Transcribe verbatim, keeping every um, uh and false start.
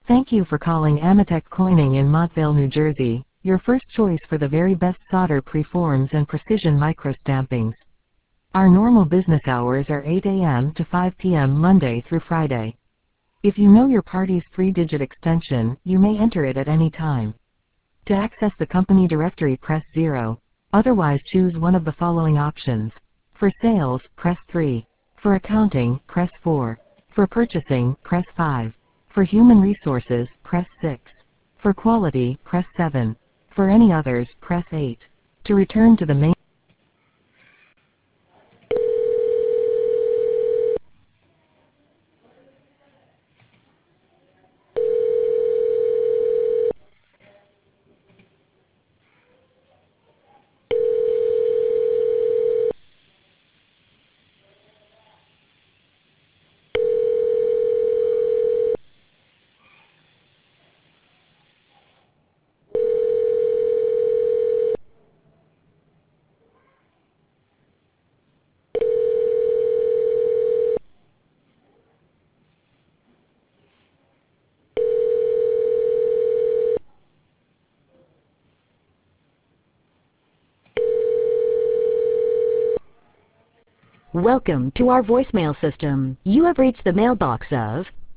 Thank you for calling Amatec Coining in Montvale, New Jersey, your first choice for the very best solder preforms and precision microstampings. Our normal business hours are eight A M to five P M Monday through Friday. If you know your party's three-digit extension, you may enter it at any time. To access the company directory, press zero. Otherwise, choose one of the following options. For sales, press three. For accounting, press four. For purchasing, press five. For human resources, press six. For quality, press seven. For any others, press eight. To return to the main Welcome to our voicemail system. You have reached the mailbox of